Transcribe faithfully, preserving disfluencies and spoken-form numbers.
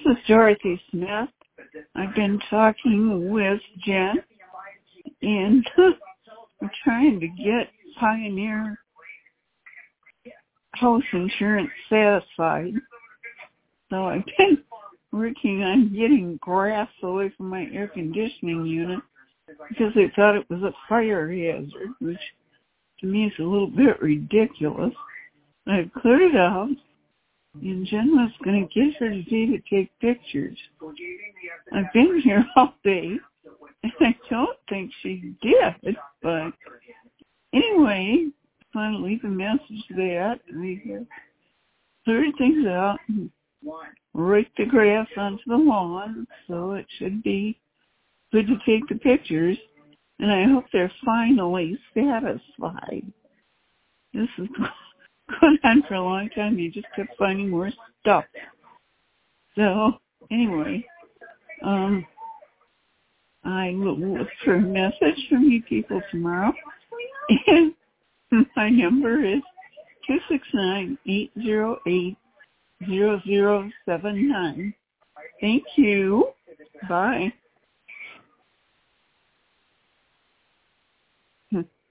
is Dorothy Smith. I've been talking with Jen, and we're trying to get Pioneer house insurance satisfied. So I've been working on getting grass away from my air conditioning unit because they thought it was a fire hazard, which to me is a little bit ridiculous. I've cleared it out, and Jen was going to get her today to take pictures. I've been here all day, and I don't think she did, but anyway, I want to leave a message that we have cleared things out and raked the grass onto the lawn, so it should be good to take the pictures, and I hope they're finally satisfied. This is going on for a long time. You just kept finding more stuff. So, anyway, um, I will look for a message from you people tomorrow, and my number is two six nine, eight zero eight, zero zero seven nine. Thank you. Bye.